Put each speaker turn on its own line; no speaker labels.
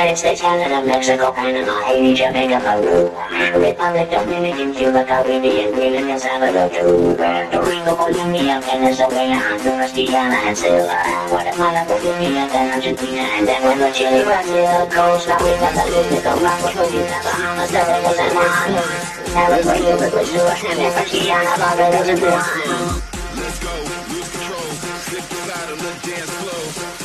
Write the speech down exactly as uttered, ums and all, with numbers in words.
United States, Canada, Mexico, Panama, Haiti, Jamaica, Peru, Republic, Dominican, Cuba, Caribbean, Greenland, El Salvador, too. Puerto Rico, Colombia, Venezuela, Honduras, Guyana, and Sierra, Guatemala, Bolivia, then Argentina, and then when the Chile, Brazil, Costa Rica, Mexico, Florida, Bahamas, Dominican, and Bahamas, California, Uruguay, Suriname, Guyana, Barbados, and Guam.
Let's go, lose control, slip slide on the dance floor.